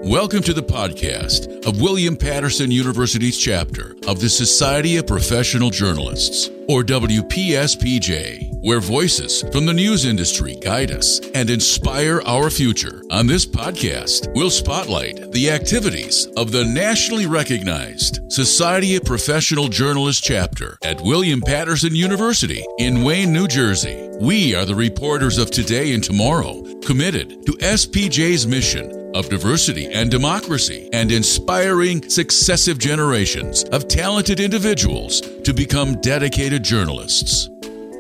Welcome to the podcast of William Patterson University's chapter of the Society of Professional Journalists, or WPSPJ, where voices from the news industry guide us and inspire our future. On this podcast, we'll spotlight the activities of the nationally recognized Society of Professional Journalists chapter at William Patterson University in Wayne, New Jersey. We are the reporters of today and tomorrow, committed to SPJ's mission of diversity and democracy and inspiring successive generations of talented individuals to become dedicated journalists.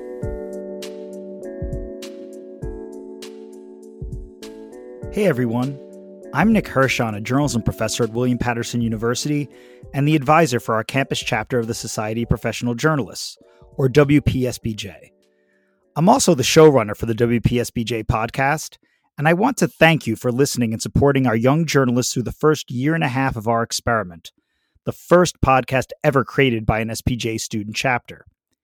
Hey everyone, I'm Nick Hirschon, a journalism professor at William Patterson University and the advisor for our campus chapter of the Society of Professional Journalists, or WPSPJ. I'm also the showrunner for the WPSPJ podcast, and I want to thank you for listening and supporting our young journalists through the first year and a half of our experiment, the first podcast ever created by an SPJ student chapter.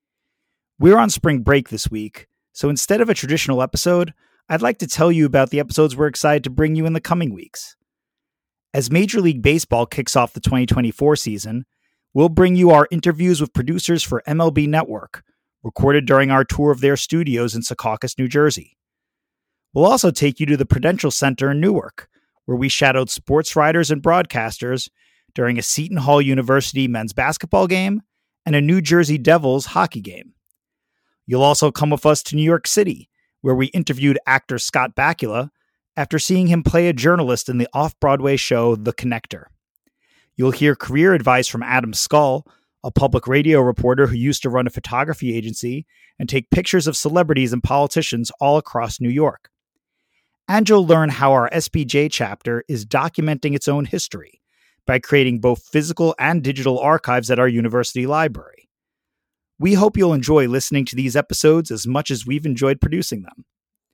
We're on spring break this week, so instead of a traditional episode, I'd like to tell you about the episodes we're excited to bring you in the coming weeks. As Major League Baseball kicks off the 2024 season, we'll bring you our interviews with producers for MLB Network, recorded during our tour of their studios in Secaucus, New Jersey. We'll also take you to the Prudential Center in Newark, where we shadowed sports writers and broadcasters during a Seton Hall University men's basketball game and a New Jersey Devils hockey game. You'll also come with us to New York City, where we interviewed actor Scott Bakula after seeing him play a journalist in the off-Broadway show The Connector. You'll hear career advice from Adam Scull, a public radio reporter who used to run a photography agency and take pictures of celebrities and politicians all across New York. And you'll learn how our SPJ chapter is documenting its own history by creating both physical and digital archives at our university library. We hope you'll enjoy listening to these episodes as much as we've enjoyed producing them.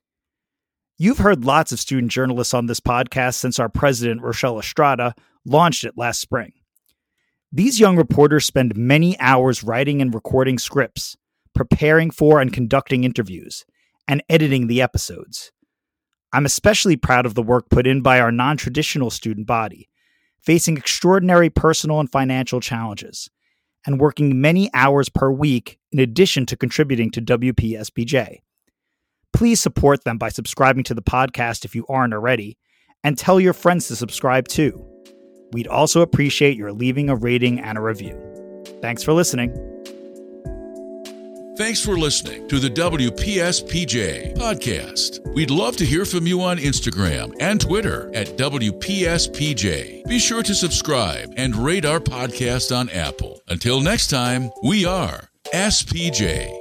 You've heard lots of student journalists on this podcast since our president, Rochelle Estrada, launched it last spring. These young reporters spend many hours writing and recording scripts, preparing for and conducting interviews, and editing the episodes. I'm especially proud of the work put in by our non-traditional student body, facing extraordinary personal and financial challenges, and working many hours per week in addition to contributing to WPSPJ. Please support them by subscribing to the podcast if you aren't already, and tell your friends to subscribe too. We'd also appreciate your leaving a rating and a review. Thanks for listening. Thanks for listening to the WPSPJ podcast. We'd love to hear from you on Instagram and Twitter at WPSPJ. Be sure to subscribe and rate our podcast on Apple. Until next time, we are SPJ.